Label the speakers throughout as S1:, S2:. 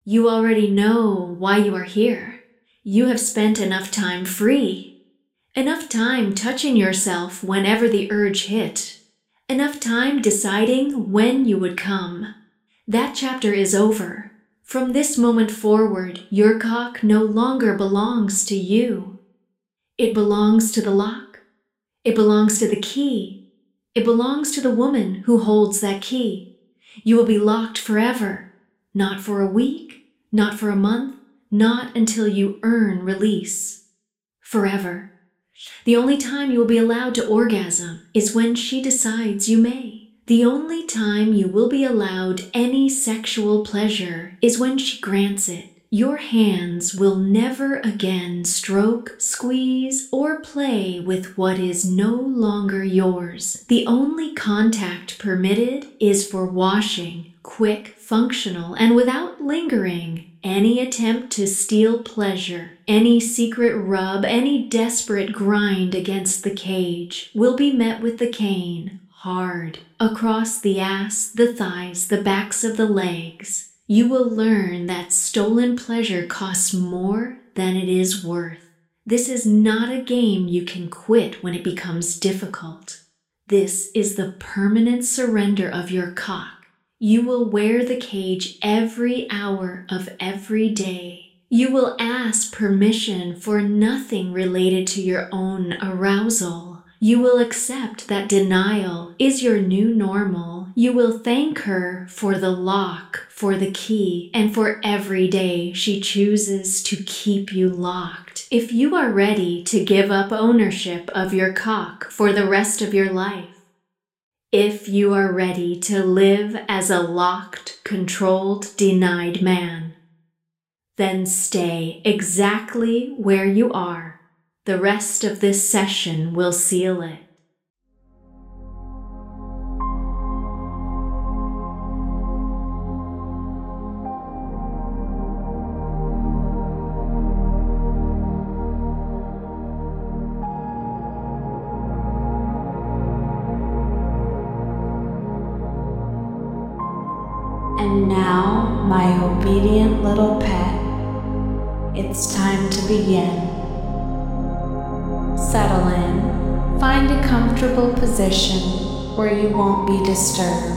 S1: You already know why you are here. You have spent enough time free. Enough time touching yourself whenever the urge hit. Enough time deciding when you would come. That chapter is over. From this moment forward, your cock no longer belongs to you. It belongs to the lock. It belongs to the key. It belongs to the woman who holds that key. You will be locked forever. Not for a week, not for a month, not until you earn release. Forever. The only time you will be allowed to orgasm is when she decides you may. The only time you will be allowed any sexual pleasure is when she grants it. Your hands will never again stroke, squeeze, or play with what is no longer yours. The only contact permitted is for washing, quick, functional, and without lingering. Any attempt to steal pleasure, any secret rub, any desperate grind against the cage will be met with the cane, hard, across the ass, the thighs, the backs of the legs. You will learn that stolen pleasure costs more than it is worth. This is not a game you can quit when it becomes difficult. This is the permanent surrender of your cock. You will wear the cage every hour of every day. You will ask permission for nothing related to your own arousal. You will accept that denial is your new normal. You will thank her for the lock, for the key, and for every day she chooses to keep you locked. If you are ready to give up ownership of your cock for the rest of your life, if you are ready to live as a locked, controlled, denied man, then stay exactly where you are. The rest of this session will seal it.
S2: And now, my obedient little pet, it's time to begin. Settle in, find a comfortable position where you won't be disturbed.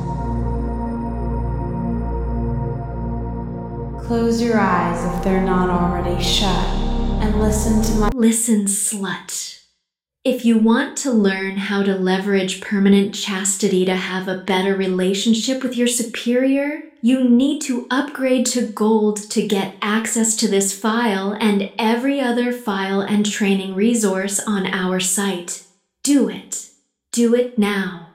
S2: Close your eyes if they're not already shut, and listen to my—
S1: Listen, slut. If you want to learn how to leverage permanent chastity to have a better relationship with your superior, you need to upgrade to gold to get access to this file and every other file and training resource on our site. Do it. Do it now.